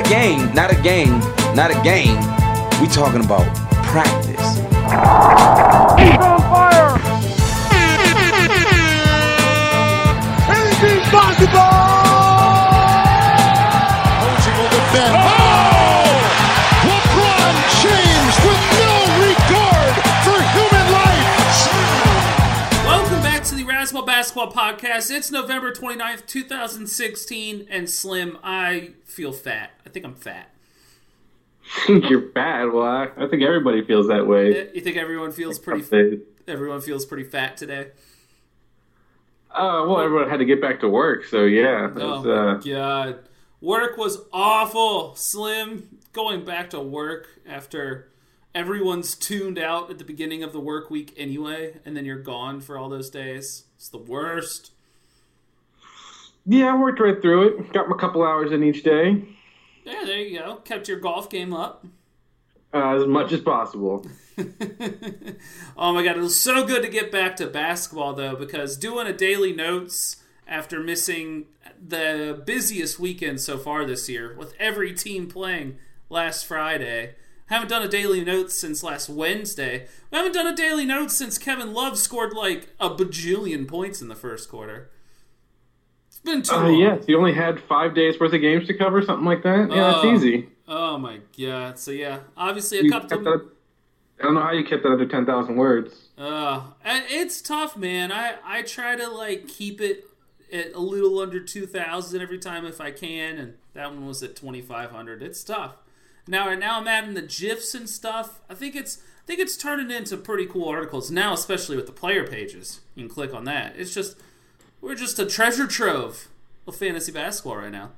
game, not a game, not a game. We talking about practice. He's on fire! Anything's possible! Coaching will defend. Oh! LeBron James with no regard for human life. Welcome back to the Razzball Basketball Podcast. It's November 29th, 2016, and Slim, I feel fat. I think I'm fat. You're fat. Well, I think everybody feels that way. You think everyone feels pretty fat today? Well, everyone had to get back to work, so yeah. Oh my God. Work was awful, Slim. Going back to work after everyone's tuned out at the beginning of the work week anyway, and then you're gone for all those days. It's the worst. Yeah, I worked right through it. Got my couple hours in each day. Yeah, there you go. Kept your golf game up. As much as possible. Oh my God, it was so good to get back to basketball, though, because doing a daily notes after missing the busiest weekend so far this year, with every team playing last Friday. Haven't done a daily notes since last Wednesday. We haven't done a daily notes since Kevin Love scored like a bajillion points in the first quarter. It's been too long. Yes, you only had 5 days worth of games to cover, something like that. Yeah, that's easy. Oh my God. So yeah, obviously I don't know how you kept that under 10,000 words. It's tough, man. I try to like keep it at a little under 2,000 every time if I can, and that one was at 2,500. It's tough. Now I'm adding the GIFs and stuff. I think it's turning into pretty cool articles now, especially with the player pages. You can click on that. We're just a treasure trove of fantasy basketball right now.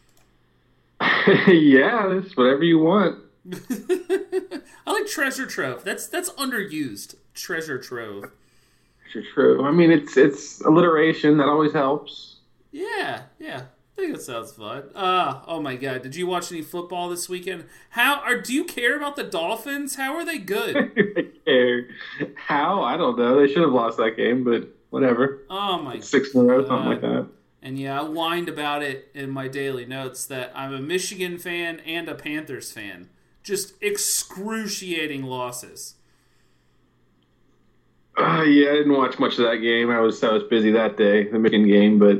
Yeah, it's whatever you want. I like treasure trove. That's underused. Treasure trove. Treasure trove. I mean, it's alliteration that always helps. Yeah. I think that sounds fun. Oh my God! Did you watch any football this weekend? Do you care about the Dolphins? How are they good? I care. How? I don't know. They should have lost that game, but whatever. Oh my! 6 in a row, something like that. And yeah, I whined about it in my daily notes that I'm a Michigan fan and a Panthers fan. Just excruciating losses. Yeah, I didn't watch much of that game. I was busy that day, the Michigan game, but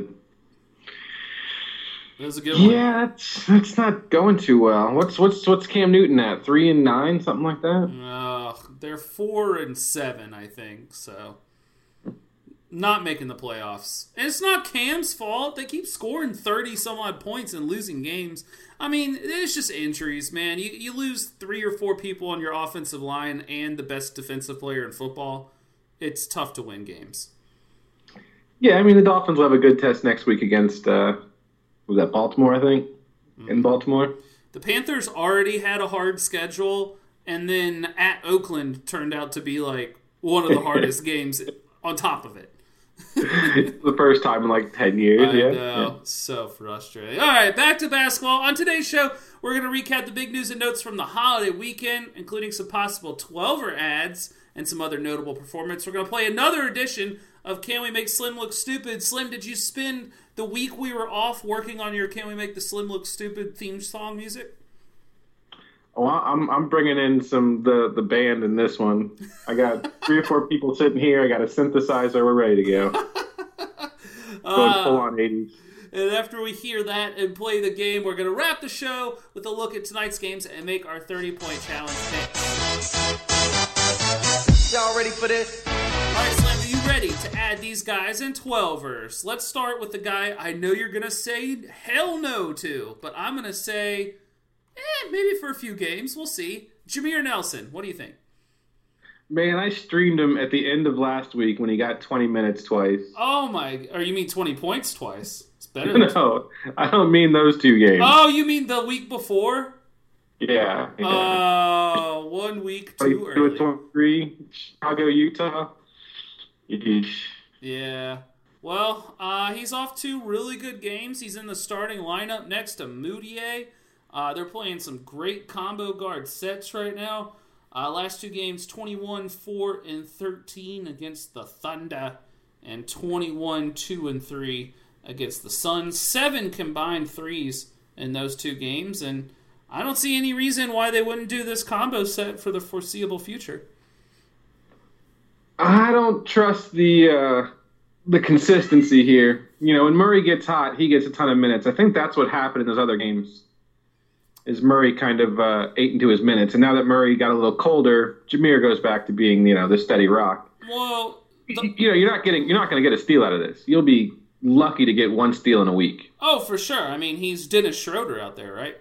it was a good one. Yeah, it's not going too well. What's Cam Newton at? 3-9, something like that. They're 4-7, I think. So. Not making the playoffs. And it's not Cam's fault. They keep scoring 30-some-odd points and losing games. I mean, it's just injuries, man. You lose 3 or 4 people on your offensive line and the best defensive player in football. It's tough to win games. Yeah, I mean, the Dolphins will have a good test next week against, was that Baltimore, I think? Mm-hmm. In Baltimore. The Panthers already had a hard schedule, and then at Oakland turned out to be like one of the hardest games on top of it. The first time in like 10 years. I know. Yeah. So frustrating. All right, back to basketball. On today's show, we're going to recap the big news and notes from the holiday weekend, including some possible 12er ads and some other notable performance. We're going to play another edition of Can We Make Slim Look Stupid? Slim, did you spend the week we were off working on your Can We Make the Slim Look Stupid theme song music? Oh, I'm bringing in the band in this one. I got 3 or 4 people sitting here. I got a synthesizer. We're ready to go. Going full on 80s. And after we hear that and play the game, we're going to wrap the show with a look at tonight's games and make our 30-point challenge picks. Y'all ready for this? All right, Slim, are you ready to add these guys in 12ers? Let's start with the guy I know you're going to say hell no to, but I'm going to say... maybe for a few games. We'll see. Jameer Nelson, what do you think? Man, I streamed him at the end of last week when he got 20 minutes twice. Oh, my. Or you mean 20 points twice? It's better than No, I don't mean those 2 games. Oh, you mean the week before? Yeah. Oh, 1 week too early. 23, Chicago, Utah. Yeesh. Yeah. Well, he's off 2 really good games. He's in the starting lineup next to Moutier. They're playing some great combo guard sets right now. Last 2 games, 21, 4, and 13 against the Thunder, and 21, 2, and 3 against the Suns. 7 combined threes in those 2 games, and I don't see any reason why they wouldn't do this combo set for the foreseeable future. I don't trust the consistency here. You know, when Murray gets hot, he gets a ton of minutes. I think that's what happened in those other games. Is Murray kind of ate into his minutes, and now that Murray got a little colder, Jameer goes back to being, you know, the steady rock. Well, you're not going to get a steal out of this. You'll be lucky to get one steal in a week. Oh, for sure. I mean, he's Dennis Schroeder out there, right?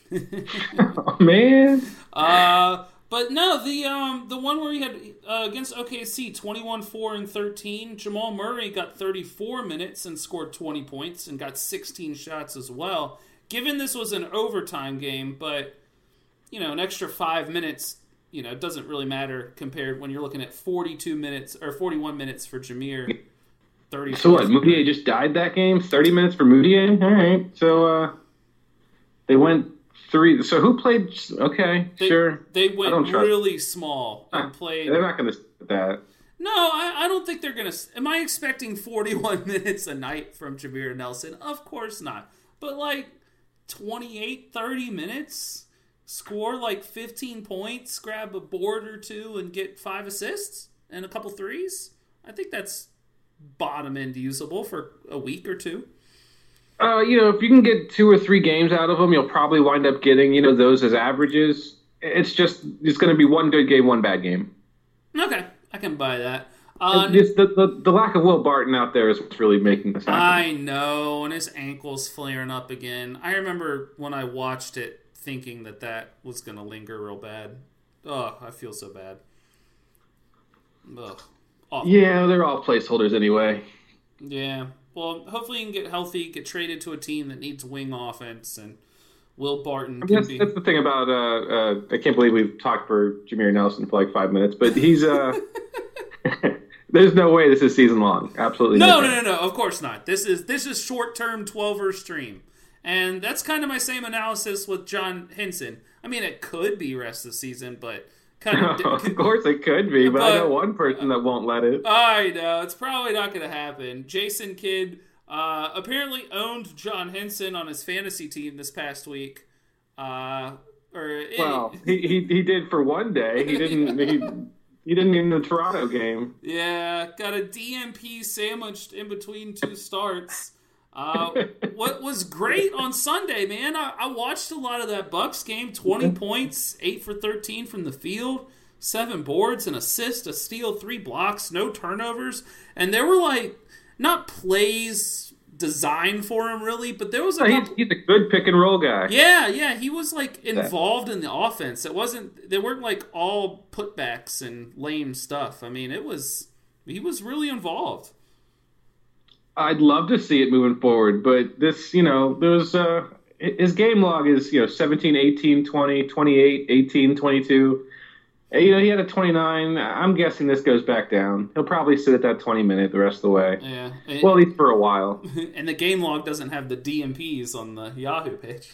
Oh, man. But no, the one where he had against OKC, 21-4-13, Jamal Murray got 34 minutes and scored 20 points and got 16 shots as well. Given this was an overtime game, but, you know, an extra 5 minutes, you know, it doesn't really matter compared when you're looking at 42 minutes or 41 minutes for Jameer. 30. So what, Moutier just died that game? 30 minutes for Moutier? All right. So they went 3. So who played? Okay, sure. They went really small and played. They're not going to do that. No, I don't think they're going to. Am I expecting 41 minutes a night from Jameer Nelson? Of course not. But like 28, 30 minutes, score like 15 points, grab a board or two, and get 5 assists and a couple threes. I think that's bottom end usable for a week or two. You know, if you can get 2 or 3 games out of them, you'll probably wind up getting, you know, those as averages. It's going to be one good game, one bad game. Okay, I can buy that. Just the lack of Will Barton out there is what's really making this happen. I know, and his ankle's flaring up again. I remember when I watched it thinking that was going to linger real bad. Ugh, I feel so bad. Ugh. Awful. Yeah, they're all placeholders anyway. Yeah. Well, hopefully he can get healthy, get traded to a team that needs wing offense, and Will Barton that's the thing about, I can't believe we've talked for Jameer Nelson for like 5 minutes, but he's, there's no way this is season long. Absolutely no. Of course not. This is short-term 12-er stream. And that's kind of my same analysis with John Henson. I mean, it could be rest of the season, but kind of... Of course it could be, but I know one person that won't let it. I know. It's probably not going to happen. Jason Kidd apparently owned John Henson on his fantasy team this past week. Well, he did for one day. He didn't... He didn't in the Toronto game. Yeah, got a DMP sandwiched in between 2 starts. What was great on Sunday, man, I watched a lot of that Bucks game. 20 points, 8 for 13 from the field, 7 boards, an assist, a steal, 3 blocks, no turnovers. And there were, like, not plays designed for him, really, but there was he's a good pick-and-roll guy. Yeah, he was, like, involved in the offense. They weren't, like, all putbacks and lame stuff. I mean, he was really involved. I'd love to see it moving forward, but this, you know, there's his game log is, you know, 17, 18, 20, 28, 18, 22. You know, he had a 29. I'm guessing this goes back down. He'll probably sit at that 20-minute the rest of the way. Yeah. Well, at least for a while. And the game log doesn't have the DMPs on the Yahoo page.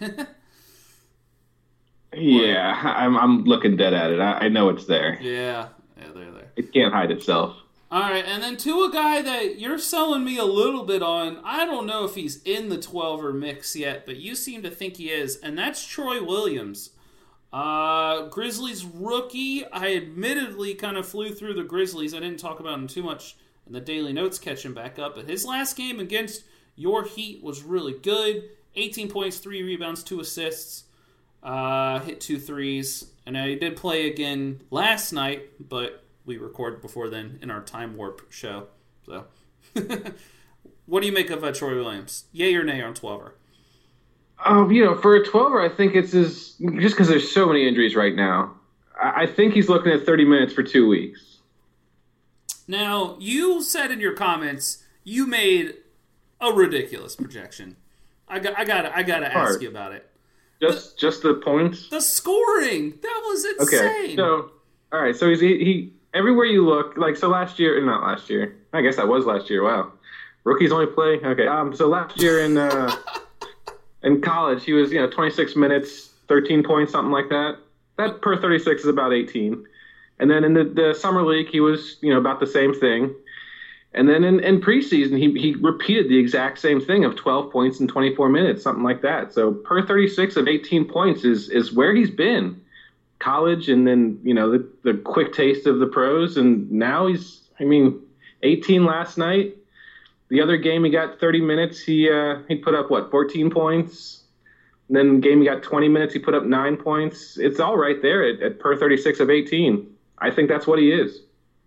Yeah, I'm looking dead at it. I know it's there. Yeah, they're there. It can't hide itself. All right, and then to a guy that you're selling me a little bit on, I don't know if he's in the 12er mix yet, but you seem to think he is, and that's Troy Williams. Grizzlies rookie. I admittedly kind of flew through the Grizzlies. I didn't talk about him too much in the Daily Notes catching back up, but his last game against your Heat was really good. 18 points, 3 rebounds, 2 assists, hit 2 threes. And he did play again last night, but we recorded before then in our Time Warp show. So, what do you make of Troy Williams? Yay or nay on 12er? You know, for a 12er, I think it's just because there's so many injuries right now. I think he's looking at 30 minutes for 2 weeks. Now, you said in your comments you made a ridiculous projection. I gotta ask you about it. Just the points? The scoring! That was insane! Okay, so, all right, so he everywhere you look, like, so not last year. I guess that was last year, wow. Rookies only play? Okay, so last year in college, he was, 26 minutes, 13 points, something like that. That per 36 is about 18. And then in the summer league, he was, about the same thing. And then in preseason, he repeated the exact same thing of 12 points in 24 minutes, something like that. So per 36 of 18 points is where he's been. College, and then, the quick taste of the pros. And now 18 last night. The other game, he got 30 minutes. He put up, 14 points. And then the game he got 20 minutes, he put up 9 points. It's all right there at per 36 of 18. I think that's what he is.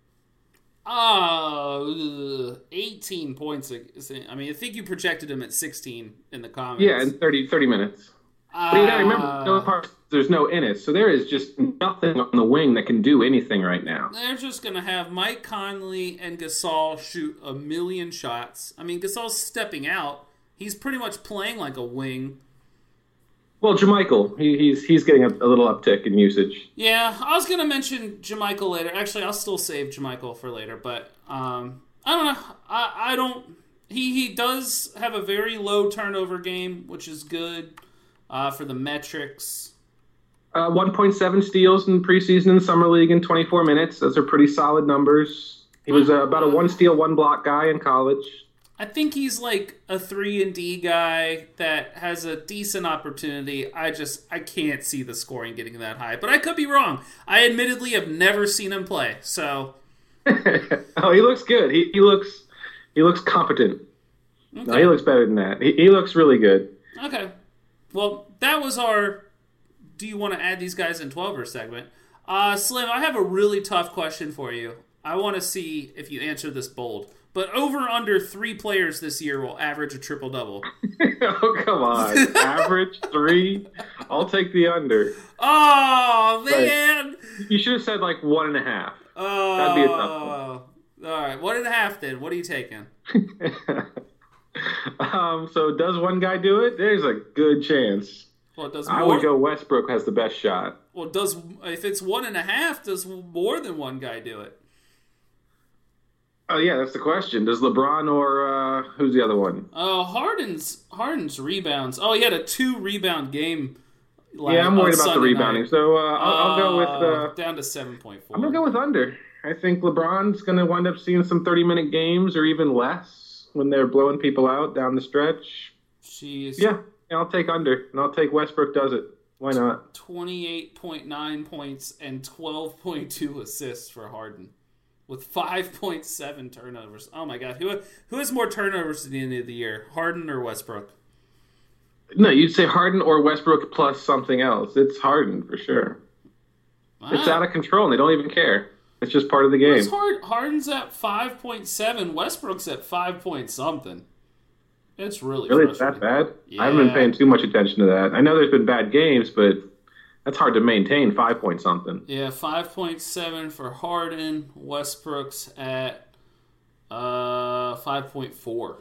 18 points. I think you projected him at 16 in the comments. Yeah, in 30 minutes. But you gotta remember, there's no Ennis, so there is just nothing on the wing that can do anything right now. They're just going to have Mike Conley and Gasol shoot a million shots. I mean, Gasol's stepping out. He's pretty much playing like a wing. Well, JaMychal, he's getting a little uptick in usage. Yeah, I was going to mention JaMychal later. Actually, I'll still save JaMychal for later, but I don't know. I don't. He does have a very low turnover game, which is good for the metrics. 1.7 steals in preseason and summer league in 24 minutes. Those are pretty solid numbers. He was about a 1 steal, 1 block guy in college. I think he's like a 3-and-D guy that has a decent opportunity. I can't see the scoring getting that high. But I could be wrong. I admittedly have never seen him play, so... Oh, he looks good. He looks competent. Okay. No, he looks better than that. He looks really good. Okay. Well, that was our do you want to add these guys in 12er segment. Slim, I have a really tough question for you. I want to see if you answer this bold. But over under 3 players this year will average a triple-double. Oh, come on. Average 3? I'll take the under. Oh, man. But you should have said 1.5. Oh. That'd be a tough one. All right, 1.5 then. What are you taking? So does one guy do it? There's a good chance. Well, does I would go Westbrook has the best shot. Well, if it's 1.5, does more than one guy do it? Oh, yeah, that's the question. Does LeBron or who's the other one? Oh, Harden's rebounds. Oh, he had a 2-rebound game. Yeah, I'm worried about the rebounding. Night. So I'll go with... down to 7.4. I'm going to go with under. I think LeBron's going to wind up seeing some 30-minute games or even less when they're blowing people out down the stretch. Jeez. Yeah, I'll take under, and I'll take Westbrook does it. Why not? 28.9 points and 12.2 assists for Harden, with 5.7 turnovers. Oh my God, who has more turnovers at the end of the year, Harden or Westbrook? No, you'd say Harden or Westbrook plus something else. It's Harden for sure. Wow. It's out of control, and they don't even care. It's just part of the game. Harden's at 5.7. Westbrook's at 5 point something. It's really it's that bad? Yeah. I haven't been paying too much attention to that. I know there's been bad games, but that's hard to maintain 5 point something. Yeah, 5.7 for Harden. Westbrook's at 5.4.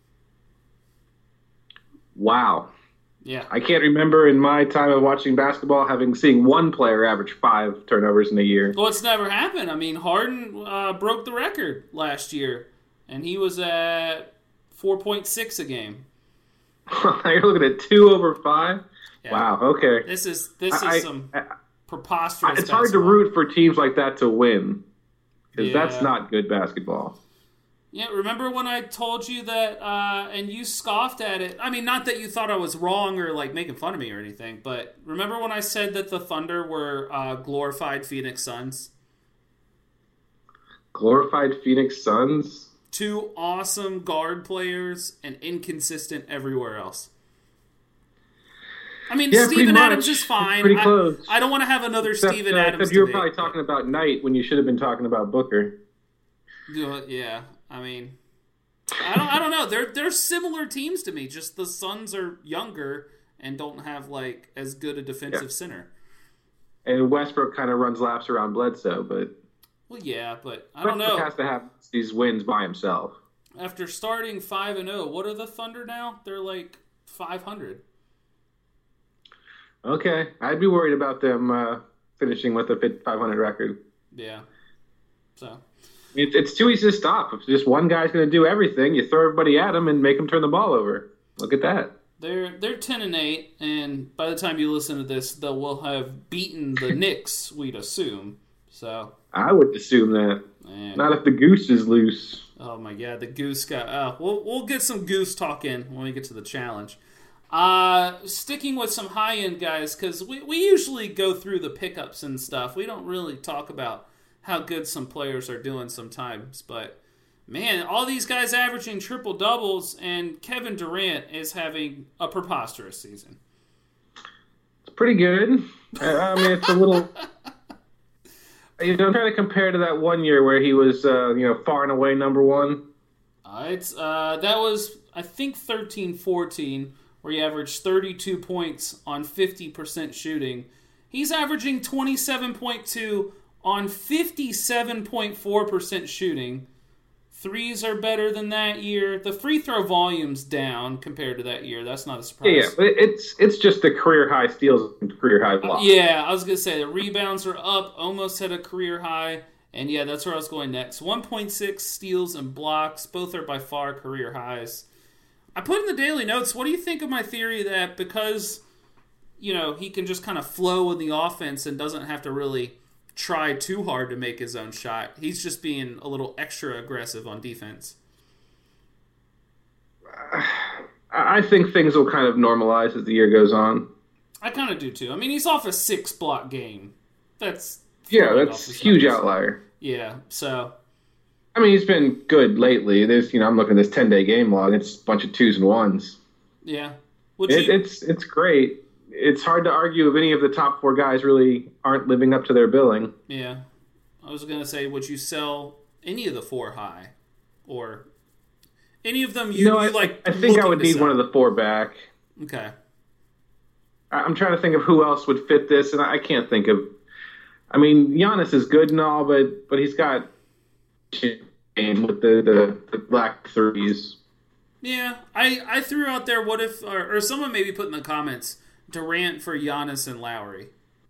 Wow. Yeah. I can't remember in my time of watching basketball seeing one player average 5 turnovers in a year. Well, it's never happened. I mean, Harden broke the record last year, and he was at 4.6 a game. You're looking at 2 over 5? Yeah. Wow, okay. This is some preposterous It's hard to root for teams like that to win, because that's not good basketball. Yeah, remember when I told you that, and you scoffed at it? I mean, not that you thought I was wrong or, making fun of me or anything, but remember when I said that the Thunder were glorified Phoenix Suns? Glorified Phoenix Suns? 2 awesome guard players and inconsistent everywhere else. I mean, Steven Adams is fine. Pretty close. I don't want to have another Steven Adams except you were probably talking about Knight when you should have been talking about Booker. Yeah, I mean, I don't know. They're similar teams to me. Just the Suns are younger and don't have as good a defensive center. And Westbrook kind of runs laps around Bledsoe, but I don't know. Westbrook has to have these wins by himself. After starting 5-0, what are the Thunder now? They're 500. Okay, I'd be worried about them finishing with a 500 record. Yeah, so. It's too easy to stop. If just one guy's going to do everything, you throw everybody at him and make him turn the ball over. Look at that. They're 10-8, and by the time you listen to this, they will have beaten the Knicks, we'd assume. So I would assume that. man. Not if the goose is loose. Oh my god, the goose got. We'll get some goose talk in when we get to the challenge. Sticking with some high end guys, because we usually go through the pickups and stuff. We don't really talk about how good some players are doing sometimes, but man, all these guys averaging triple doubles, and Kevin Durant is having a preposterous season. It's pretty good. I mean, it's a little. I'm trying to compare to that one year where he was, far and away number one. That was, I think, 13-14, where he averaged 32 points on 50% shooting. He's averaging 27.2 on 57.4% shooting. Threes are better than that year. The free throw volume's down compared to that year. That's not a surprise. Yeah, but it's just the career high steals and career high blocks. Yeah, I was going to say the rebounds are up, almost at a career high. And yeah, that's where I was going next. 1.6 steals and blocks. Both are by far career highs. I put in the daily notes, what do you think of my theory that because, he can just kind of flow in the offense and doesn't have to really try too hard to make his own shot, he's just being a little extra aggressive on defense? I think things will kind of normalize as the year goes on. I kind of do too. I mean, he's off a 6-block game. That's a huge outlier. Yeah, so I mean, he's been good lately. There's, I'm looking at this 10-day game log. It's a bunch of 2s and 1s. Yeah. It's great. It's hard to argue if any of the top 4 guys really aren't living up to their billing. Yeah. I was going to say, would you sell any of the 4 high? Or any of them you like? I think I would need one of the 4 back. Okay. I'm trying to think of who else would fit this, and I can't think of... I mean, Giannis is good and all, but he's got... with the black threes. Yeah, I threw out there, what if, or someone maybe put in the comments, Durant for Giannis and Lowry.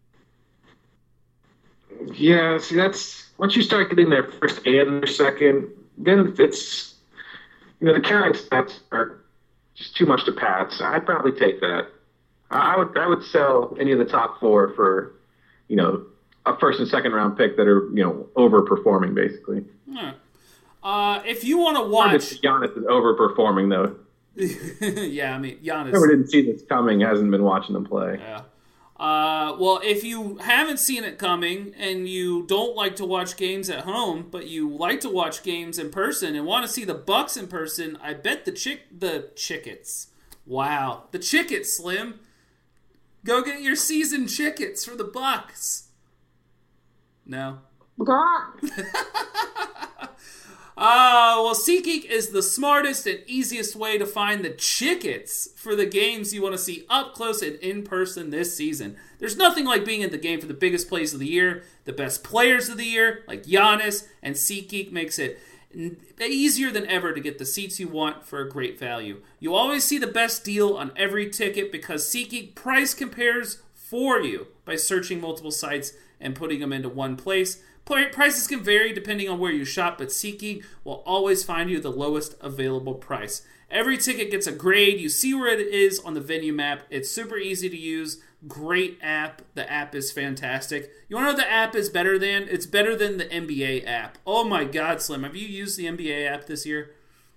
Yeah, see, that's, once you start getting their first and their second, then it's, the carrying stats are just too much to pass. I'd probably take that. I would sell any of the top 4 for, a first and second round pick that are, overperforming, basically. If you want to watch... Giannis is overperforming, though. Yeah, I mean, Giannis... Whoever didn't see this coming hasn't been watching them play. Yeah. Well, if you haven't seen it coming and you don't like to watch games at home, but you like to watch games in person and want to see the Bucks in person, I bet the Chickets. Wow. The Chickets, Slim. Go get your season Chickets for the Bucks. No? Well, SeatGeek is the smartest and easiest way to find the Chickets for the games you want to see up close and in person this season. There's nothing like being at the game for the biggest plays of the year, the best players of the year, like Giannis, and SeatGeek makes it easier than ever to get the seats you want for a great value. You always see the best deal on every ticket because SeatGeek price compares for you by searching multiple sites and putting them into one place. Prices can vary depending on where you shop, but SeatGeek will always find you the lowest available price. Every ticket gets a grade. You see where it is on the venue map. It's super easy to use. Great app. The app is fantastic. You want to know what the app is better than? It's better than the NBA app. Oh my God, Slim. Have you used the NBA app this year?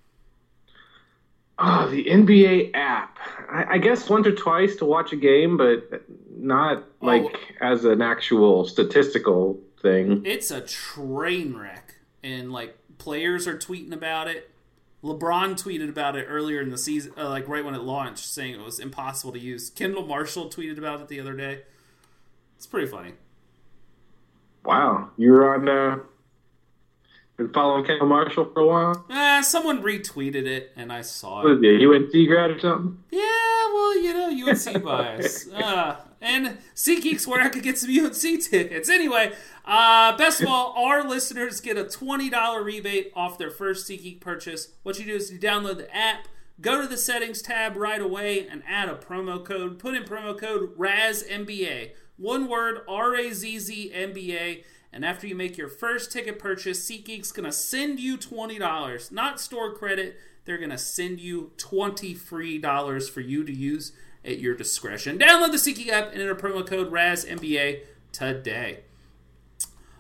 Oh, the NBA app. I guess once or twice to watch a game, but not as an actual statistical thing. It's a train wreck. And players are tweeting about it. LeBron tweeted about it earlier in the season, right when it launched, saying it was impossible to use. Kendall Marshall tweeted about it the other day. It's pretty funny. Wow. You were on... Been following Kendall Marshall for a while? Someone retweeted it, and I saw it. What is it, UNC grad or something? Yeah, well, UNC bias. And SeatGeek's where I could get some UNC tickets. Anyway, best of all, our listeners get a $20 rebate off their first SeatGeek purchase. What you do is you download the app, go to the settings tab right away, and add a promo code. Put in promo code RAZNBA. One word, RAZZNBA. And after you make your first ticket purchase, SeatGeek's going to send you $20. Not store credit. They're going to send you $20 free for you to use at your discretion. Download the SeatGeek app and enter promo code RAZNBA today.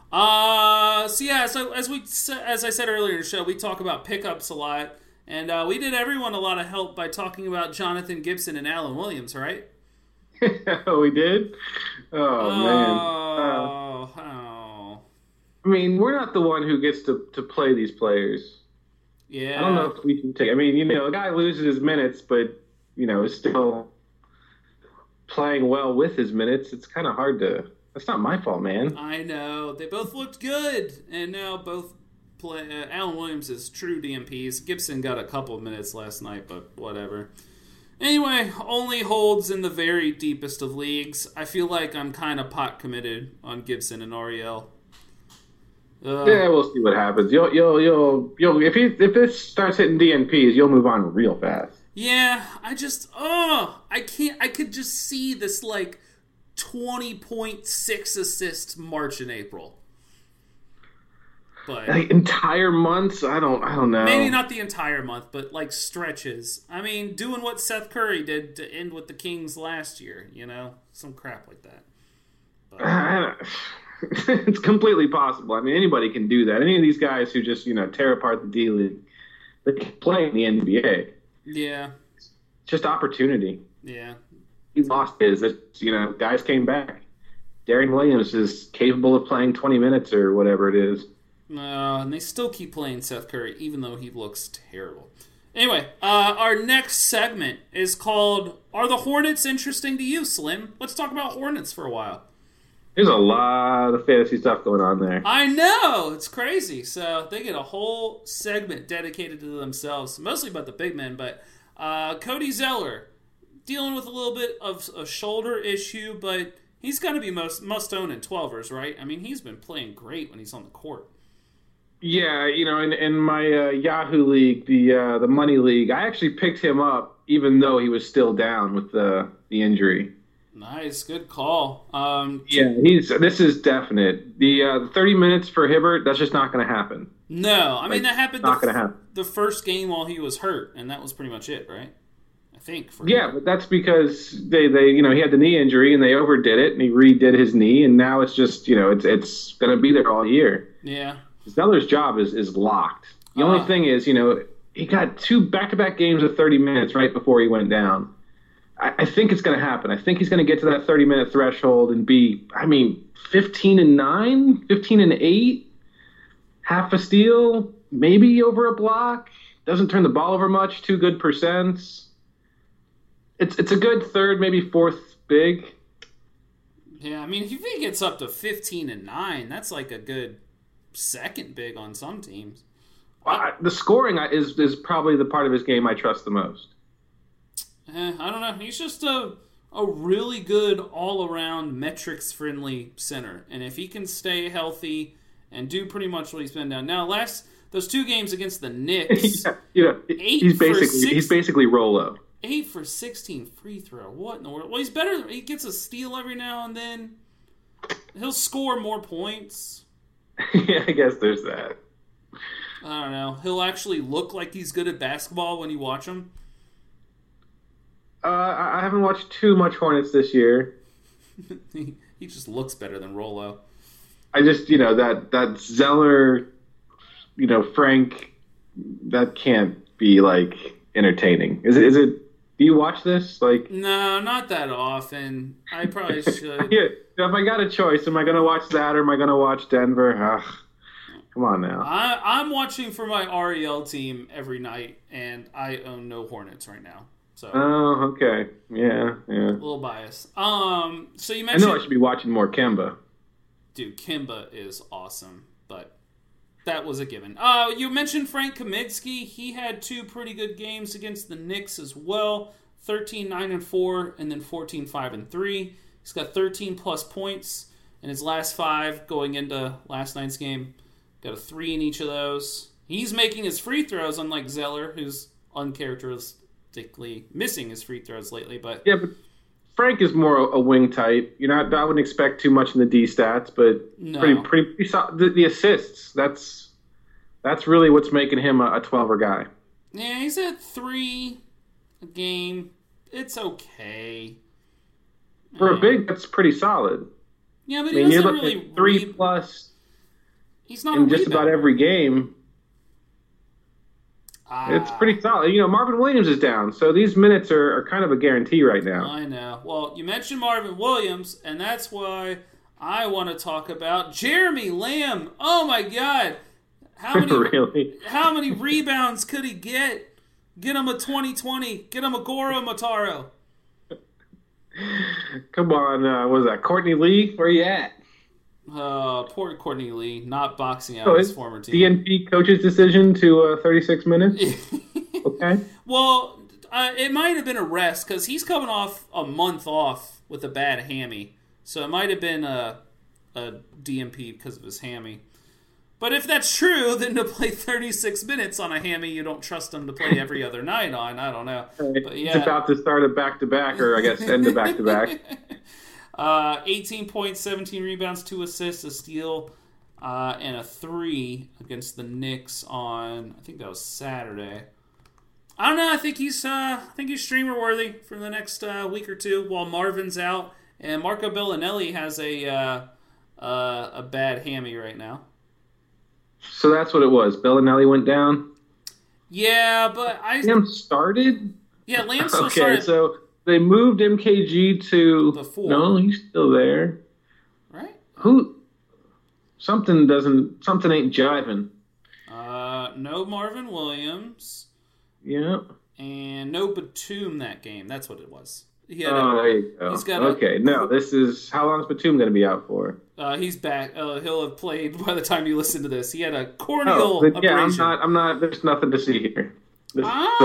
So as I said earlier in the show, we talk about pickups a lot, and we did everyone a lot of help by talking about Jonathan Gibson and Alan Williams, right? We did? Oh, man. I mean, we're not the one who gets to play these players. Yeah. I don't know if we can take... I mean, a guy loses his minutes, but, is still playing well with his minutes. It's kind of hard to... That's not my fault, man. I know. They both looked good, and now both play... Alan Williams is true DMPs. Gibson got a couple of minutes last night, but whatever. Anyway, only holds in the very deepest of leagues. I feel like I'm kind of pot committed on Gibson and Ariel. Yeah, we'll see what happens. You'll if this starts hitting DNPs, you'll move on real fast. Yeah, I can't. I could just see this 20.6 assists March and April. But entire months, I don't know. Maybe not the entire month, but stretches. I mean, doing what Seth Curry did to end with the Kings last year, some crap like that. But, it's completely possible. I mean, anybody can do that. Any of these guys who just tear apart the D League, they can play in the NBA. Yeah, it's just opportunity. Yeah, he lost his. Guys came back. Darren Williams is capable of playing 20 minutes or whatever it is. And they still keep playing Seth Curry, even though he looks terrible. Anyway, our next segment is called "Are the Hornets Interesting to You, Slim?" Let's talk about Hornets for a while. There's a lot of fantasy stuff going on there. I know! It's crazy. So they get a whole segment dedicated to themselves, mostly about the big men, but Cody Zeller, dealing with a little bit of a shoulder issue, but he's got to be must-own in 12ers, right? I mean, he's been playing great when he's on the court. Yeah, in my Yahoo League, the Money League, I actually picked him up even though he was still down with the injury. Nice, good call. This is definite. The 30 minutes for Hibbert, that's just not going to happen. No, I mean that happened. Not going to happen. The first game while he was hurt, and that was pretty much it, right? I think. But that's because they he had the knee injury and they overdid it, and he redid his knee, and now it's just it's going to be there all year. Yeah. Zeller's job is locked. The only thing is, he got 2 back-to-back games of 30 minutes right before he went down. I think it's going to happen. I think he's going to get to that 30-minute threshold and be, 15-9, 15-8, half a steal, maybe over a block. Doesn't turn the ball over much, 2 good percents. It's a good third, maybe fourth big. Yeah, if he gets up to 15-9, that's like a good second big on some teams. The scoring is probably the part of his game I trust the most. I don't know. He's just a really good all-around metrics-friendly center. And if he can stay healthy and do pretty much what he's been doing. Now, those 2 games against the Knicks, he's basically Rolo. 8 for 16 free throw. What in the world? Well, he's better. He gets a steal every now and then. He'll score more points. Yeah, I guess there's that. I don't know. He'll actually look like he's good at basketball when you watch him. I haven't watched too much Hornets this year. He just looks better than Rolo. I just, that Zeller, Frank, that can't be entertaining. Is it? Do you watch this? No, not that often. I probably should. Yeah, if I got a choice, am I going to watch that or am I going to watch Denver? Come on now. I'm watching for my REL team every night, and I own no Hornets right now. So. Oh, okay. Yeah. A little biased. So you mentioned... I know I should be watching more Kemba. Dude, Kemba is awesome, but that was a given. You mentioned Frank Kaminsky. He had 2 pretty good games against the Knicks as well. 13-9-4, and then 14-5-3. He's got 13-plus points in his last 5 going into last night's game. Got a 3 in each of those. He's making his free throws, unlike Zeller, who's uncharacteristically missing his free throws lately. But Frank is more a wing type. I wouldn't expect too much in the D stats, but no. pretty solid. The assists, that's really what's making him a 12er guy. Yeah, he's at 3 a game. It's okay. For a big, that's pretty solid. Yeah, but he doesn't really 3 plus. He's not in a just about rebounder. every game. It's pretty solid. Marvin Williams is down, so these minutes are kind of a guarantee right now. I know. Well, you mentioned Marvin Williams, and that's why I want to talk about Jeremy Lamb. Oh my God! How many Really? How many rebounds could he get? Get him a 2020. Get him a Goro Mataro. Come on, what was that? Courtney Lee? Where you at? Poor Courtney Lee, not boxing out Oh, his it's former team. DNP coach's decision to 36 minutes. Okay. Well, it might have been a rest because he's coming off a month off with a bad hammy, so it might have been a DNP because of his hammy. But if that's true, then to play 36 minutes on a hammy you don't trust him to play every other night on, I don't know. But He's about to start a back-to-back, or I guess end a back-to-back. 18 points, 17 rebounds, 2 assists, a steal, and a 3 against the Knicks on, I think that was Saturday. I don't know. I think he's streamer worthy for the next week or two while Marvin's out, and Marco Bellinelli has a bad hammy right now. So that's what it was. Bellinelli went down. Yeah, but Lamb started. Yeah, Lamb still Okay, started. so they moved MKG to The 4. No, he's still there. Right? Something ain't jiving. No Marvin Williams Yeah. and no Batum that game. That's what it was. He had There you go. he's got Okay, no, this is how long is Batum going to be out for? he's back. He'll have played by the time you listen to this. He had a corneal abrasion. I'm not. There's nothing to see here. This,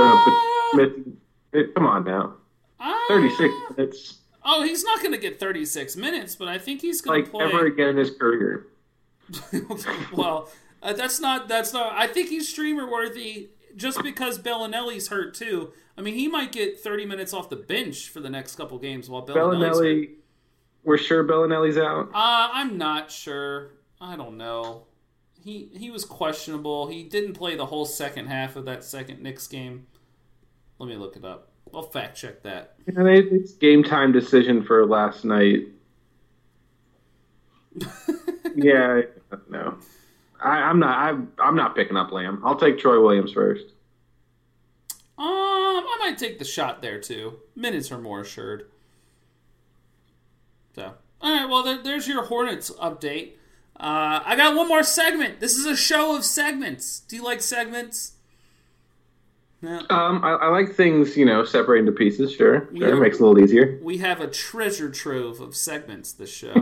come on now. 36 minutes. Oh, he's not going to get 36 minutes, but I think he's going to play. Ever again in his career. Well, that's not. I think he's streamer worthy just because Bellinelli's hurt too. I mean, he might get 30 minutes off the bench for the next couple games while Bellinelli's hurt. We're sure Bellinelli's out? I'm not sure. I don't know. He was questionable. He didn't play the whole second half of that second Knicks game. Let me look it up. I'll fact check that. It's game time decision for last night. Yeah, no. I'm not picking up Lamb. I'll take Troy Williams first. I might take the shot there too. Minutes are more assured. So, all right. Well, there's your Hornets update. I got one more segment. This is a show of segments. Do you like segments? No. I like things, separated into pieces. Sure. It makes it a little easier. We have a treasure trove of segments this show.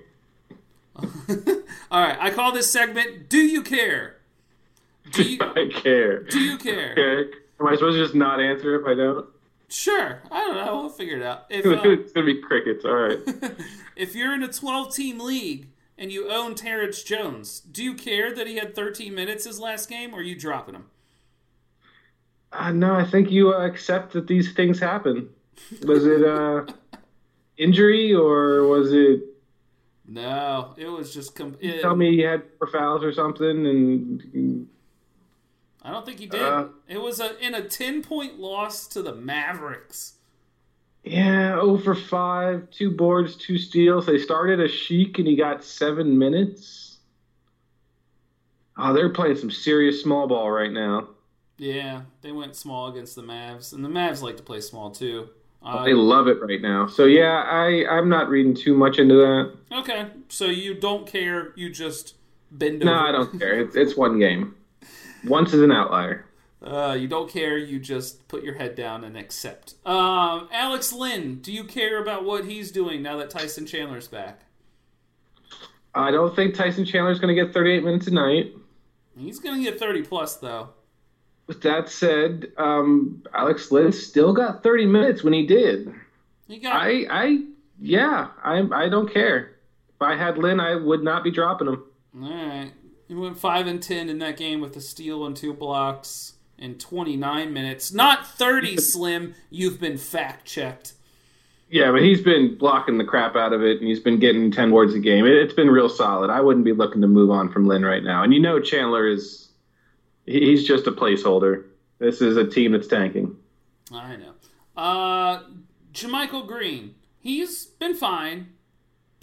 All right. I call this segment "Do You Care?" I care. Do you care? Okay. Am I supposed to just not answer if I don't? Sure. I don't know. We'll figure it out. It's going to be crickets. All right. If you're in a 12-team league and you own Terrence Jones, do you care that he had 13 minutes his last game, or are you dropping him? No, I think you accept that these things happen. Was it injury or was it... No, it was just... Tell me he had 4 fouls or something and... I don't think he did. It was in a 10-point loss to the Mavericks. Yeah, 0 for 5, 2 boards, 2 steals. They started a Sheik and he got 7 minutes. Oh, they're playing some serious small ball right now. Yeah, they went small against the Mavs, and the Mavs like to play small too. They love it right now. So yeah, I'm not reading too much into that. Okay, so you don't care, you just bend over. No, I don't care. It's one game. Once is an outlier. You don't care, you just put your head down and accept. Alex Lynn, do you care about what he's doing now that Tyson Chandler's back? I don't think Tyson Chandler's going to get 38 minutes a night. He's going to get 30 plus, though. With that said, Alex Lynn still got 30 minutes when he did. He got... I don't care. If I had Lynn, I would not be dropping him. All right. He went 5 and 10 in that game with a steal and 2 blocks in 29 minutes. Not 30, Slim. You've been fact-checked. Yeah, but he's been blocking the crap out of it, and he's been getting 10 boards a game. It's been real solid. I wouldn't be looking to move on from Lynn right now. And Chandler is... He's just a placeholder. This is a team that's tanking. I know. JaMychal Green. He's been fine, but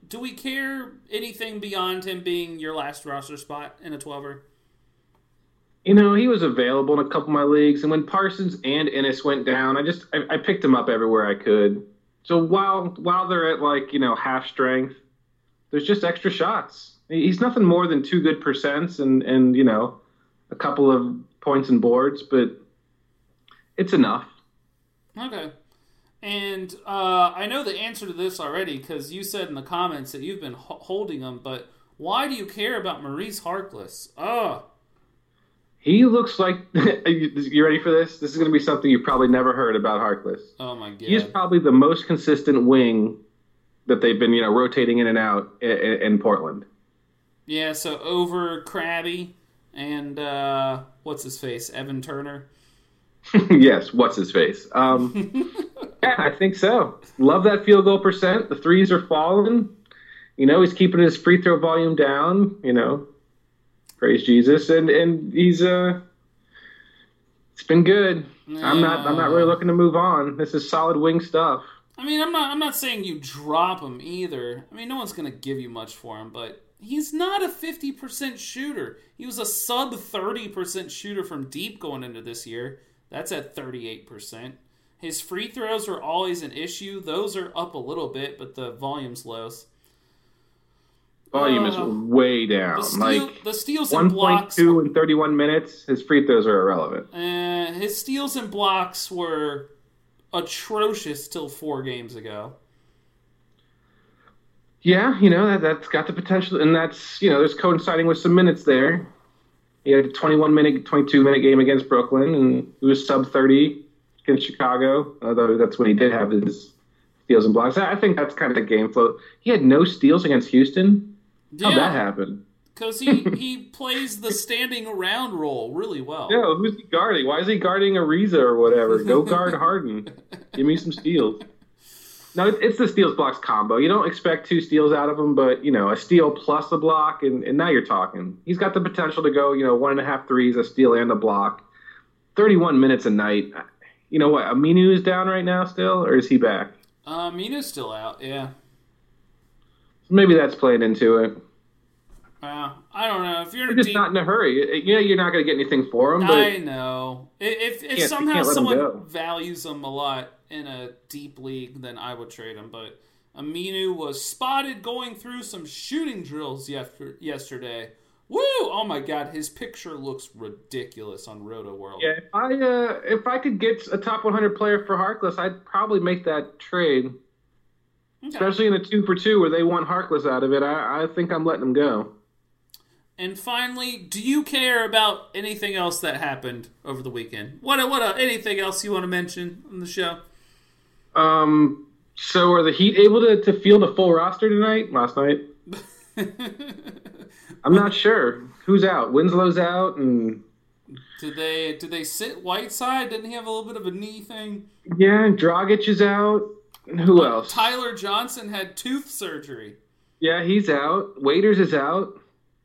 do we care anything beyond him being your last roster spot in a 12er? He was available in a couple of my leagues, and when Parsons and Ennis went down, I picked him up everywhere I could. So while they're at half strength, there's just extra shots. He's nothing more than 2 good percents and a couple of points and boards, but it's enough. Okay. And I know the answer to this already because you said in the comments that you've been holding him, but why do you care about Maurice Harkless? He looks like... You ready for this? This is going to be something you've probably never heard about Harkless. Oh, my God. He's probably the most consistent wing that they've been, rotating in and out in Portland. Yeah, so over Krabby and what's his face, Evan Turner. Yes, what's his face? Yeah, I think so. Love that field goal percent. The threes are falling. He's keeping his free throw volume down. Praise Jesus, and he's it's been good. Yeah. I'm not really looking to move on. This is solid wing stuff. I mean, I'm not saying you drop him either. I mean, no one's going to give you much for him, but he's not a 50% shooter. He was a sub 30% shooter from deep going into this year. That's at 38%. His free throws are always an issue. Those are up a little bit, but the volume's low. Volume is way down. The steals and blocks. 1.2 in 31 minutes. His free throws are irrelevant. His steals and blocks were atrocious till 4 games ago. Yeah, that's got the potential, and that's there's coinciding with some minutes there. He had a 21-minute, 22-minute game against Brooklyn, and he was sub 30 against Chicago. Although that's when he did have his steals and blocks. I think that's kind of the game flow. He had no steals against Houston. How'd that happen? Because he plays the standing around role really well. Yeah, who's he guarding? Why is he guarding Ariza or whatever? Go guard Harden. Give me some steals. No, it's the steals blocks combo. You don't expect 2 steals out of him, but a steal plus a block, and now you're talking. He's got the potential to go 1.5 threes, a steal and a block. 31 minutes a night. You know what? Aminu is down right now still, or is he back? Aminu's still out. Yeah. Maybe that's playing into it. I don't know. If you're just not in a hurry. You're not going to get anything for him. But I know. If somehow someone values him a lot in a deep league, then I would trade him. But Aminu was spotted going through some shooting drills yesterday. Woo! Oh my God, his picture looks ridiculous on Roto World. Yeah, if I could get a top 100 player for Harkless, I'd probably make that trade. Okay. Especially in a 2-for-2 where they want Harkless out of it. I think I'm letting him go. And finally, do you care about anything else that happened over the weekend? Anything else you want to mention on the show? So are the Heat able to field a full roster last night? I'm not sure. Who's out? Winslow's out, and did they sit Whiteside? Didn't he have a little bit of a knee thing? Yeah, Dragic is out. And who else? Tyler Johnson had tooth surgery. Yeah, he's out. Waiters is out.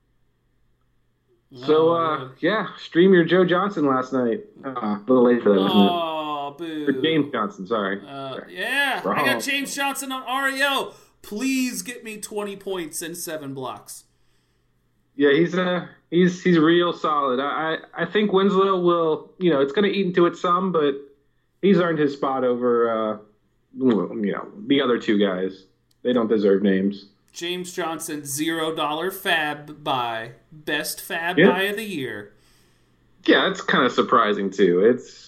So, stream your Joe Johnson last night. A little late for that, isn't it? Oh, boo. For James Johnson, sorry. Yeah, I got James Johnson on REO. Please get me 20 points and 7 blocks. Yeah, he's real solid. I think Winslow will, it's going to eat into it some, but he's earned his spot over, the other 2 guys. They don't deserve names. James Johnson, $0 fab buy. Best fab buy of the year. Yeah, it's kind of surprising, too.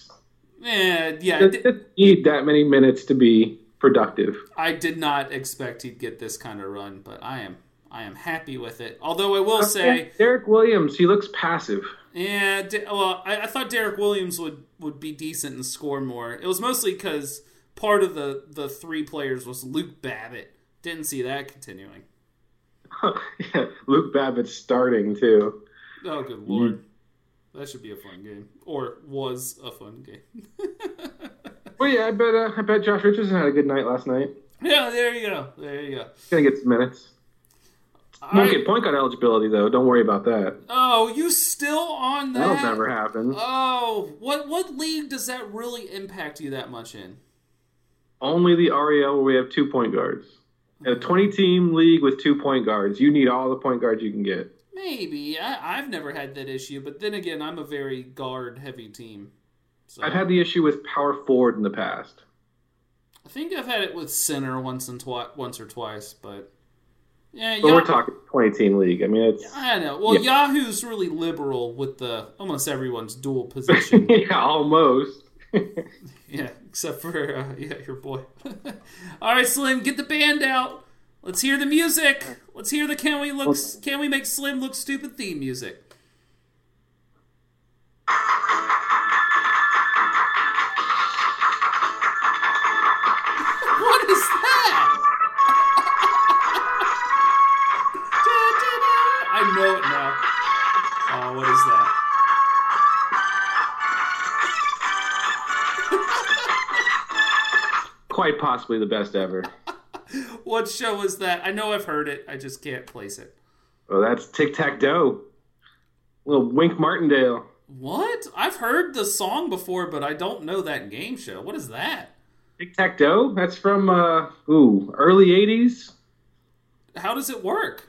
It need that many minutes to be productive. I did not expect he'd get this kind of run, but I am happy with it. Although I will say... Derek Williams, he looks passive. Yeah, I thought Derek Williams would be decent and score more. It was mostly because part of the 3 players was Luke Babbitt. Didn't see that continuing. Yeah, Luke Babbitt's starting, too. Oh, good Lord. That should be a fun game. Or was a fun game. Well, yeah, I bet Josh Richardson had a good night last night. Yeah, there you go. Gonna get some minutes. Won't get point guard eligibility, though. Don't worry about that. Oh, you still on that? That'll never happen. Oh, what league does that really impact you that much in? Only the REL where we have 2 point guards. A 20-team league with 2 point guards. You need all the point guards you can get. Maybe. I've never had that issue, but then again, I'm a very guard-heavy team. So. I've had the issue with power forward in the past. I think I've had it with center once or twice, but yeah. But we're talking 20-team league. I mean, it's. I know. Well, Yahoo's really liberal with the almost everyone's dual position. Yeah, almost. Yeah, except for your boy. All right, Slim, get the band out. Let's hear the music. Let's hear the Can We Make Slim Look Stupid theme music. What is that? I know it now. Oh, what is that? Quite possibly the best ever. What show is that? I know I've heard it. I just can't place it. Oh, that's Tic-Tac-Toe. Little Wink Martindale. What? I've heard the song before, but I don't know that game show. What is that? Tic-Tac-Toe? That's from, early 80s? How does it work?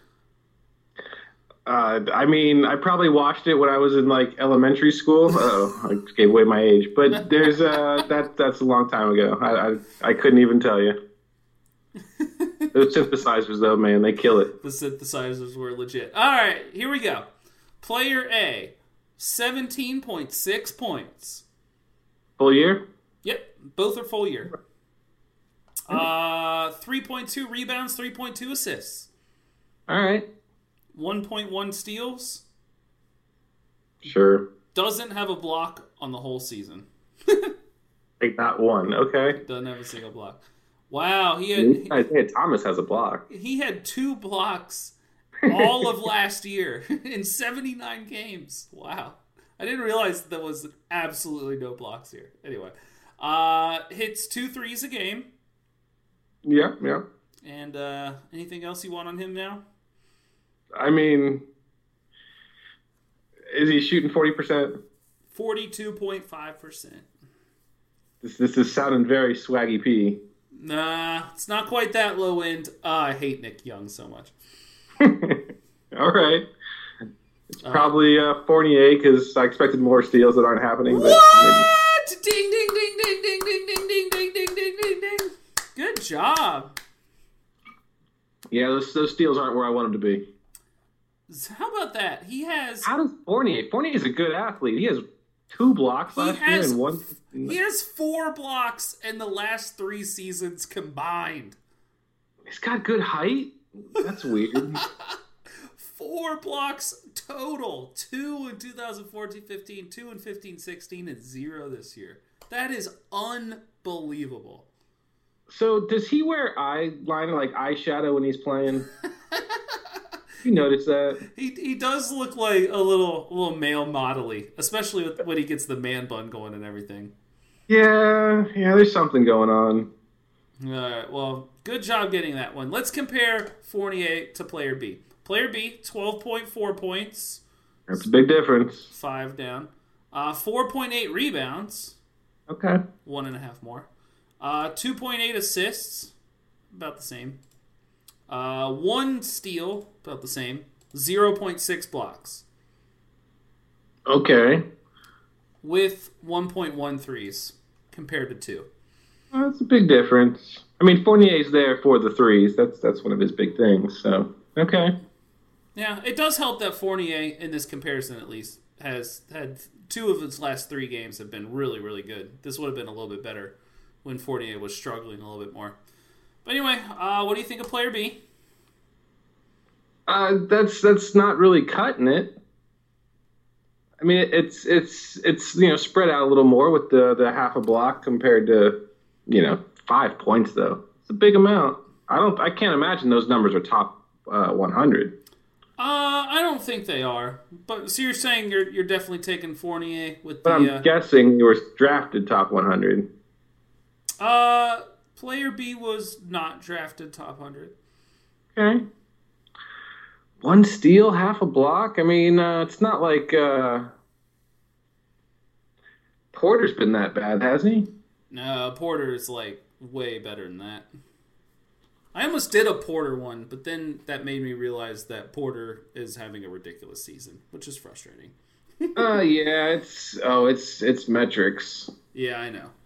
I mean, I probably watched it when I was in, elementary school. Oh, I just gave away my age. But there's, that's a long time ago. I couldn't even tell you. Those synthesizers, though, man, they kill it. The synthesizers were legit. All right, here we go. Player A, 17.6 points. Full year? Yep, both are full year. 3.2 rebounds, 3.2 assists. All right. 1.1 steals. Sure. Doesn't have a block on the whole season. Not one. Okay. Doesn't have a single block. Wow, Thomas has a block. He had 2 blocks all of last year in 79 games. Wow. I didn't realize there was absolutely no blocks here. Anyway, hits 2 threes a game. Yeah. And anything else you want on him now? I mean, is he shooting 40%? 42.5%. This is sounding very Swaggy P. Nah, it's not quite that low end. I hate Nick Young so much. All right. It's probably Fournier because I expected more steals that aren't happening. What? Ding, ding, ding, ding, ding, ding, ding, ding, ding, ding, ding, ding, ding. Good job. Yeah, those steals aren't where I want them to be. How about that? How does Fournier? Fournier is a good athlete. He has 2 blocks last year and 1. He has 4 blocks in the last 3 seasons combined. He's got good height. That's weird. 4 blocks total. 2 in 2014-15, 2 in 15-16, and 0 this year. That is unbelievable. So does he wear eyeliner, like eyeshadow, when he's playing? You notice that? He does look like a little male modelly, especially when he gets the man bun going and everything. Yeah, there's something going on. All right, well, good job getting that one. Let's compare Fournier to Player B. Player B, 12.4 points. That's a big difference. 5 down. 4.8 rebounds. Okay. 1.5 more. 2.8 assists. About the same. 1 steal. About the same. 0.6 blocks. Okay. With 1.1 threes compared to 2. Well, that's a big difference. I mean, Fournier's there for the threes. That's one of his big things. So, okay. Yeah, it does help that Fournier, in this comparison at least, has had 2 of his last 3 games have been really, really good. This would have been a little bit better when Fournier was struggling a little bit more. But anyway, what do you think of Player B? That's not really cutting it. I mean, it's spread out a little more with the half a block compared to 5 points though. It's a big amount. I can't imagine those numbers are top 100. I don't think they are. But so you're saying you're definitely taking Fournier with but the. I'm guessing you were drafted top 100. Player B was not drafted top 100. Okay. 1 steal, half a block. I mean, it's not like Porter's been that bad, hasn't he? No, Porter's way better than that. I almost did a Porter one, but then that made me realize that Porter is having a ridiculous season, which is frustrating. Yeah, it's metrics. Yeah, I know.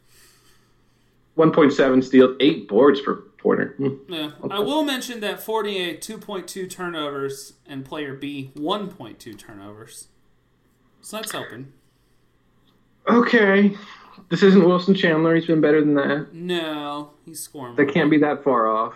1.7 steals, 8 boards for Porter. Yeah. I will mention that Fournier 2.2 turnovers and player B 1.2 turnovers. So that's helping. Okay. This isn't Wilson Chandler. He's been better than that. No, he's scoring. They can't be that far off.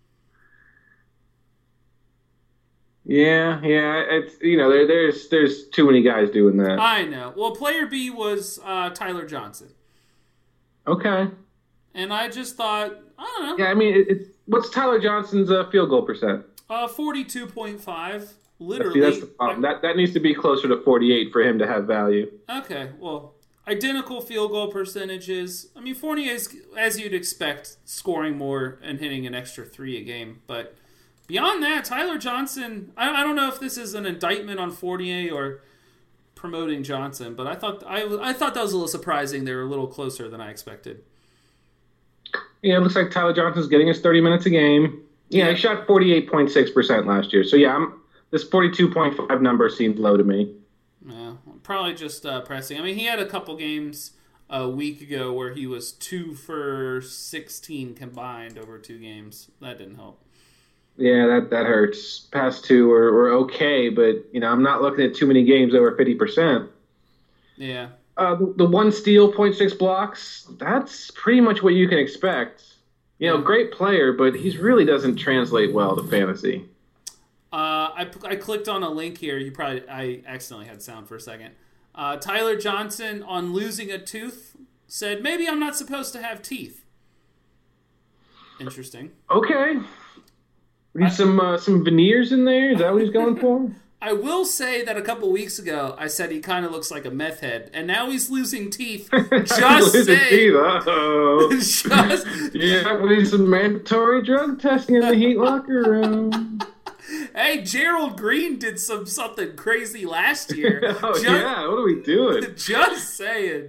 Yeah. It's there's too many guys doing that. I know. Well, player B was Tyler Johnson, Okay. and I just thought, I don't know, Yeah, I mean, what's Tyler Johnson's field goal percent? 42.5. Literally, See, that's the problem. That needs to be closer to 48 for him to have value. Okay, well, identical field goal percentages. I mean, Fournier's, as you'd expect, scoring more and hitting an extra 3 a game. But beyond that, Tyler Johnson, I don't know if this is an indictment on Fournier or promoting Johnson, but I thought that was a little surprising. They were a little closer than I expected. Yeah, it looks like Tyler Johnson's getting us 30 minutes a game. Yeah, he shot 48.6% last year. So, yeah, this 42.5 number seemed low to me. Yeah, probably just pressing. I mean, he had a couple games a week ago where he was 2 for 16 combined over 2 games. That didn't help. Yeah, that hurts. Past 2 were okay, but I'm not looking at too many games over 50%. Yeah. The 1 steal, 0.6 blocks, that's pretty much what you can expect. Great player, but he really doesn't translate well to fantasy. I clicked on a link here. I accidentally had sound for a second. Tyler Johnson, on losing a tooth, said, maybe I'm not supposed to have teeth. Interesting. Okay. Need some veneers in there? Is that what he's going for? I will say that a couple weeks ago, I said he kind of looks like a meth head, and now he's losing teeth. Just saying. Uh-oh. Yeah, we need some mandatory drug testing in the heat locker room. Hey, Gerald Green did something crazy last year. What are we doing? Just saying.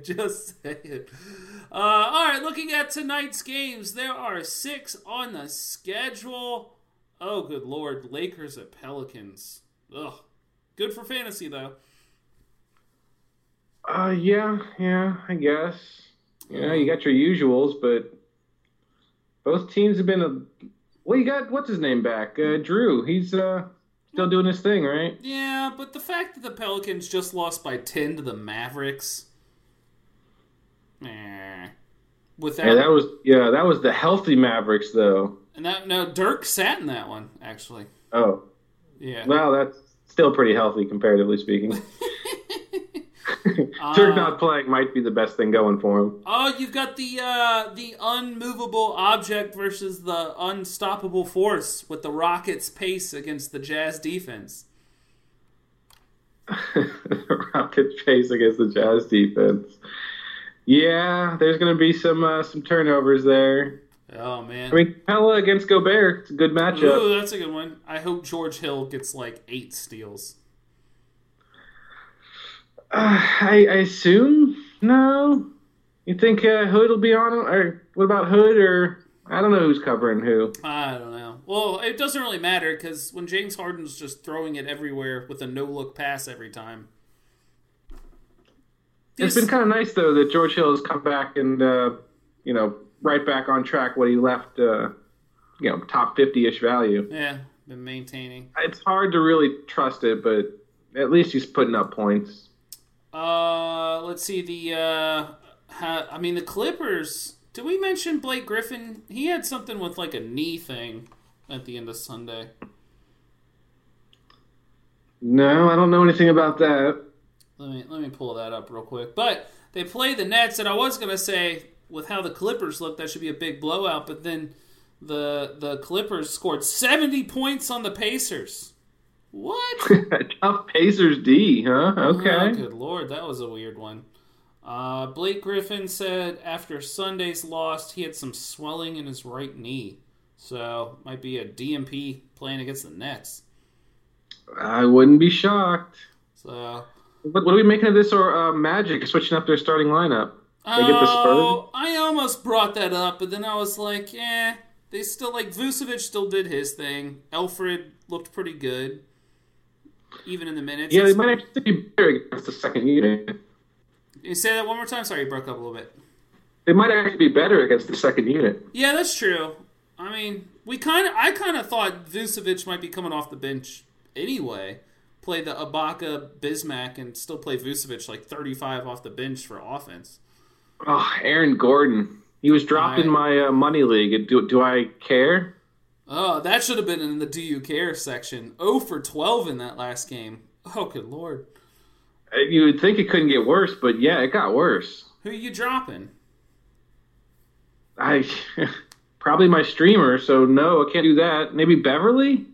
All right, looking at tonight's games, there are 6 on the schedule. Oh, good Lord. Lakers at Pelicans. Ugh. Good for fantasy, though. Yeah, I guess. You got your usuals, but both teams have been Well, you got, what's his name back? Drew. He's still doing his thing, right? Yeah, but the fact that the Pelicans just lost by 10 to the Mavericks... that was the healthy Mavericks, though. And Dirk sat in that one, actually. Oh. Yeah. Well, that's still pretty healthy, comparatively speaking. Dirk not playing might be the best thing going for him. Oh, you've got the unmovable object versus the unstoppable force with the Rockets' pace against the Jazz defense. Rockets' pace against the Jazz defense. Yeah, there's going to be some turnovers there. Oh, man. I mean, Capella against Gobert, it's a good matchup. Ooh, that's a good one. I hope George Hill gets like 8 steals. I assume? No. You think Hood will be on him? Or what about Hood? Or I don't know who's covering who. I don't know. Well, it doesn't really matter because when James Harden's just throwing it everywhere with a no-look pass every time. It's been kind of nice, though, that George Hill has come back and, right back on track what he left, top 50-ish value. Yeah, been maintaining. It's hard to really trust it, but at least he's putting up points. Let's see, the Clippers, did we mention Blake Griffin? He had something with like a knee thing at the end of Sunday. No, I don't know anything about that. Let me pull that up real quick. But they play the Nets, and I was going to say, with how the Clippers look, that should be a big blowout, but then the Clippers scored 70 points on the Pacers. What? Tough Pacers D, huh? Okay. Oh, good Lord, that was a weird one. Blake Griffin said after Sunday's loss, he had some swelling in his right knee. So, might be a DMP playing against the Nets. I wouldn't be shocked. So, what are we making of this, or Magic switching up their starting lineup? They get the Spurs? I almost brought that up, but then I was like, they still, like, Vucevic still did his thing. Elfrid looked pretty good, even in the minutes. Yeah, they might actually be better against the second unit. You say that one more time? Sorry, you broke up a little bit. They might actually be better against the second unit. Yeah, that's true. I mean, I kind of thought Vucevic might be coming off the bench anyway. Play the Ibaka, Bismack, and still play Vucevic like 35 off the bench for offense. Oh, Aaron Gordon. He was dropped in my money league. Do I care? Oh, that should have been in the Do You Care section. 0 for 12 in that last game. Oh, good Lord. You would think it couldn't get worse, but yeah, it got worse. Who are you dropping? Probably my streamer, so no, I can't do that. Maybe Beverly?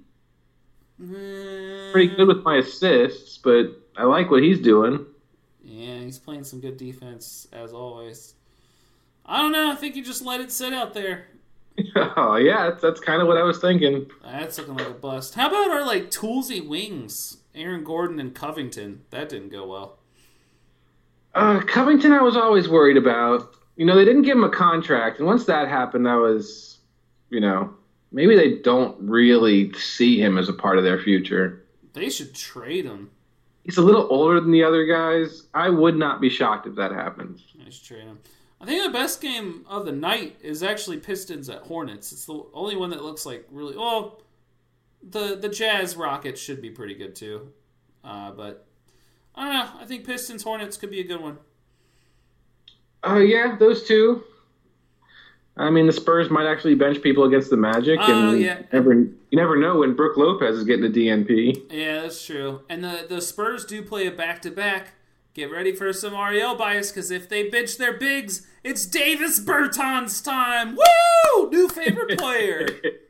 Pretty good with my assists, but I like what he's doing. Yeah, he's playing some good defense, as always. I don't know. I think you just let it sit out there. Oh, yeah, that's kind of what I was thinking. That's looking like a bust. How about our, like, toolsy wings? Aaron Gordon and Covington. That didn't go well. Covington I was always worried about. You know, they didn't give him a contract, and once that happened, I was, maybe they don't really see him as a part of their future. They should trade him. He's a little older than the other guys. I would not be shocked if that happens. They should trade him. I think the best game of the night is actually Pistons at Hornets. It's the only one that looks like really... Well, the Jazz Rockets should be pretty good too. But, I don't know. I think Pistons Hornets could be a good one. Yeah, those two. I mean, the Spurs might actually bench people against the Magic. And yeah. You never know when Brook Lopez is getting a DNP. Yeah, that's true. And the Spurs do play a back-to-back. Get ready for some Ariel bias, because if they bench their bigs, it's Davis Bertans time. Woo! New favorite player.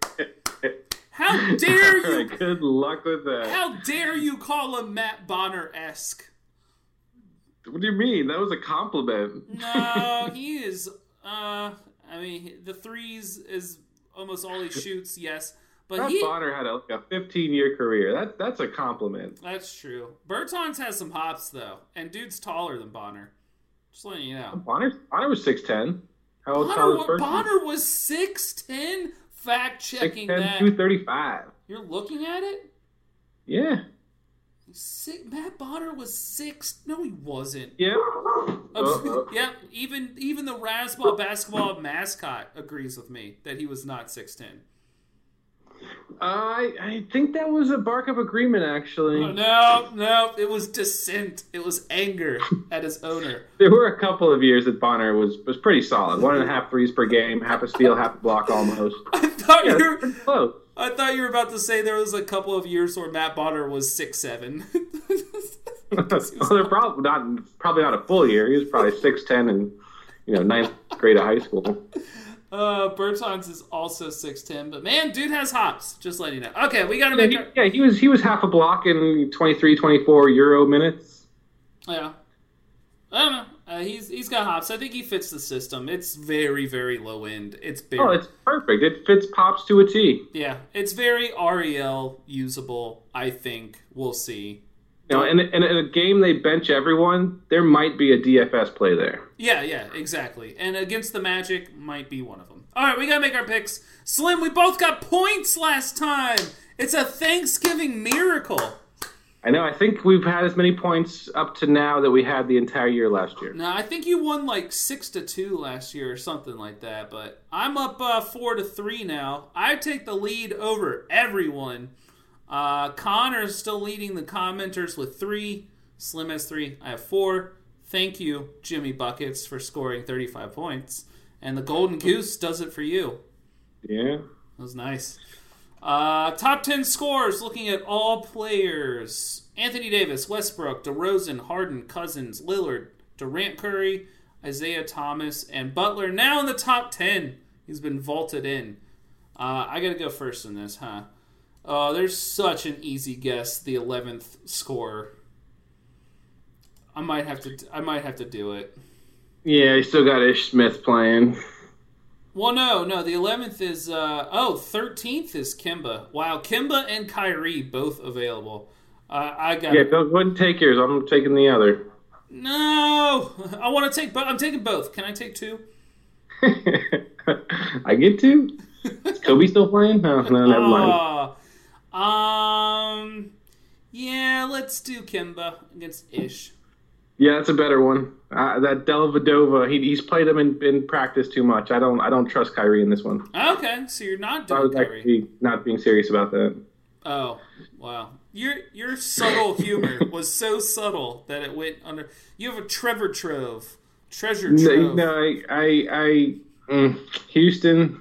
How dare you? Good luck with that. How dare you call him Matt Bonner-esque? What do you mean? That was a compliment. No, he is. The threes is almost all he shoots. Yes, but Matt Bonner had a 15-year career. That's a compliment. That's true. Bertans has some hops though, and dude's taller than Bonner. Just letting you know. Bonner was 6'10". How old was Bertans? Bonner was 6'10". Fact checking that. 235. You're looking at it. Yeah. Matt Bonner was 6. No, he wasn't. Yeah. Yeah. Even the Razzball basketball mascot agrees with me that he was not 6'10". I think that was a bark-up agreement, actually. No, it was dissent. It was anger at his owner. There were a couple of years that Bonner was pretty solid. 1.5 threes per game, half a steal, half a block almost. I thought close. you were about to say there was a couple of years where Matt Bonner was 6'7". Well, they're probably not a full year. He was probably 6'10" in ninth grade of high school. Bertans is also 6'10", but man, dude has hops. Just letting you know. Okay, we got to make. He was half a block in 23, 24 Euro minutes. Yeah, I don't know. He's got hops. I think he fits the system. It's very, very low end. It's perfect. It fits Pops to a T. Yeah, it's very REL usable. I think we'll see. And in a game they bench everyone, there might be a DFS play there. Yeah, exactly. And against the Magic might be one of them. All right, we got to make our picks. Slim, we both got points last time. It's a Thanksgiving miracle. I know. I think we've had as many points up to now that we had the entire year last year. No, I think you won like 6-2 last year or something like that. But I'm up 4-3 now. I take the lead over everyone. Connor's still leading the commenters with 3. Slim has 3. I have 4. Thank you, Jimmy Buckets, for scoring 35 points. And the Golden Goose does it for you. Yeah. That was nice. Top 10 scores, looking at all players. Anthony Davis, Westbrook, DeRozan, Harden, Cousins, Lillard, Durant, Curry, Isaiah Thomas, and Butler. Now in the top 10. He's been vaulted in. I got to go first in this, huh? There's such an easy guess. The 11th scorer. I might have to do it. Yeah, you still got Ish Smith playing. Well, no. The 11th is 13th is Kemba. Wow, Kemba and Kyrie both available. I got. Yeah, go ahead and take yours. I'm taking the other. No, I want to take. I'm taking both. Can I take 2? I get to. Is Kobe still playing? No, never mind. Yeah, let's do Kemba against Ish. Yeah, that's a better one. That Dellavedova, he's played him in practice too much. I don't trust Kyrie in this one. Okay, so you're not I doing was Kyrie. actually not being serious about that. Oh, wow. Your subtle humor was so subtle that it went under. You have a Trevor Trove. Treasure Trove. No, Houston.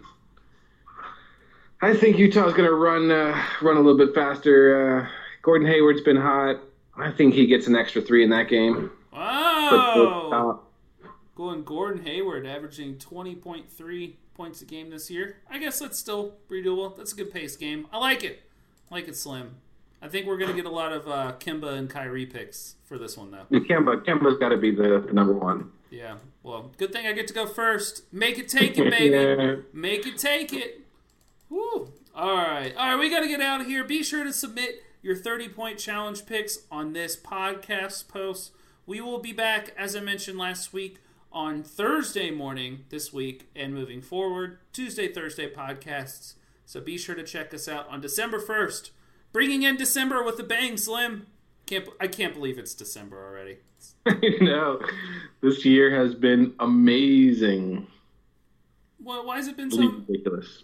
I think Utah's going to run a little bit faster. Gordon Hayward's been hot. I think he gets an extra 3 in that game. Wow. Going Gordon Hayward, averaging 20.3 points a game this year. I guess that's still pretty doable. That's a good pace game. I like it. Slim. I think we're going to get a lot of Kemba and Kyrie picks for this one, though. Kemba's got to be the number one. Yeah. Well, good thing I get to go first. Make it take it, baby. Yeah. Make it take it. Woo. All right, we got to get out of here. Be sure to submit your 30-point challenge picks on this podcast post. We will be back, as I mentioned last week, on Thursday morning this week and moving forward, Tuesday, Thursday podcasts. So be sure to check us out on December 1st. Bringing in December with a bang, Slim. I can't believe it's December already. No, this year has been amazing. Well, why has it been so ridiculous?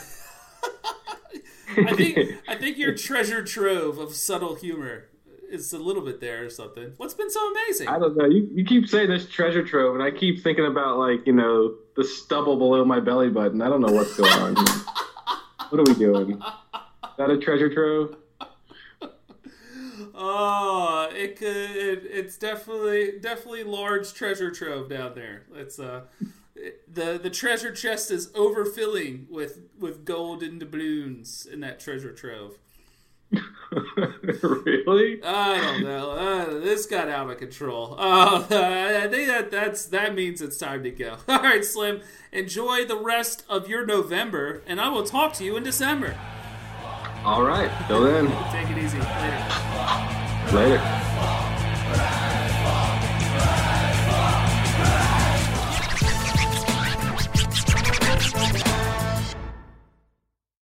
I think your treasure trove of subtle humor is a little bit there or something. What's been so amazing? I don't know. You keep saying this treasure trove, and I keep thinking about, the stubble below my belly button. I don't know what's going on here. What are we doing? Is that a treasure trove? Oh, it's definitely large treasure trove down there. It's the treasure chest is overfilling with gold and doubloons in that treasure trove. Really? I don't know. This got out of control. I think that means it's time to go. All right, Slim. Enjoy the rest of your November, and I will talk to you in December. All right. Till then. Take it easy. Later. Later.